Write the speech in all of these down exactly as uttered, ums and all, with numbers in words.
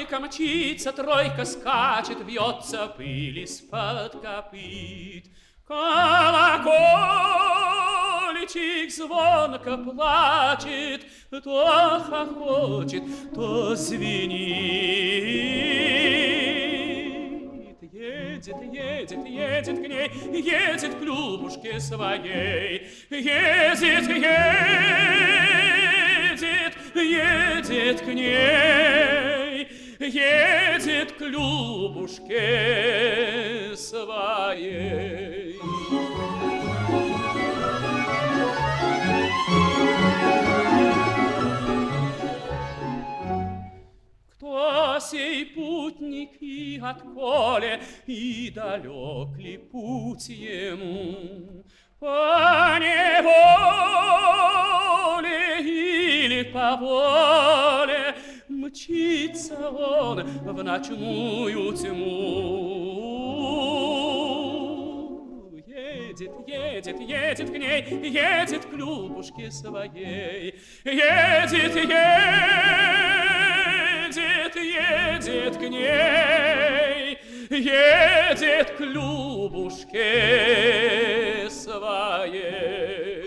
Двойка мчится, тройка скачет, вьется пыль из-под копыт. Колокольчик звонко плачет, то хохочет, то звенит. Едет, едет, едет к ней, едет к Любушке своей. Едет, едет, едет к ней, едет к Любушке своей. Кто сей путник и отколе, и далек ли путь ему? По неволе или по воле мчится он в ночную тьму. Едет, едет, едет к ней, едет к Любушке своей. Едет, едет, едет к ней, едет к Любушке своей.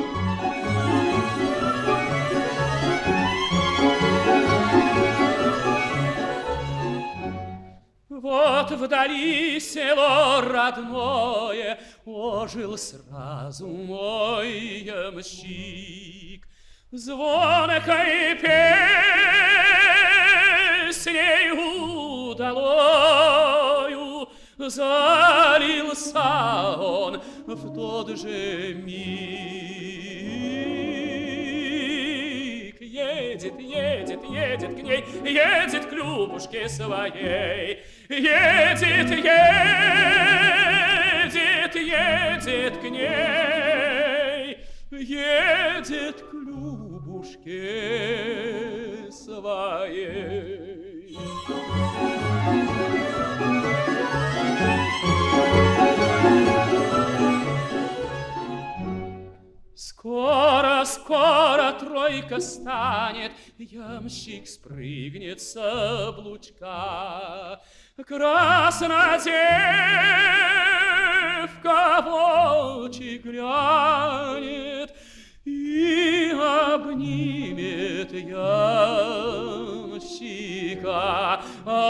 Вот вдали село родное, ожил сразу мой ямщик. Звонкой песней удалою залился он в тот же миг. Едет, едет, едет к ней, едет к Любушке своей. Едет, едет, едет к ней, едет к Любушке своей. Скоро, скоро тройка станет, ямщик спрыгнет с облучка. Красная девка в очи глянет и обнимет ямщика.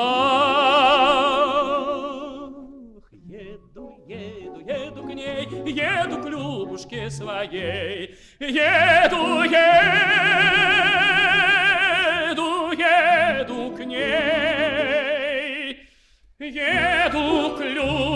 Ах, еду, еду, еду к ней, еду к Любушке своей. Еду, еду, еду к ней, еду к Любушке.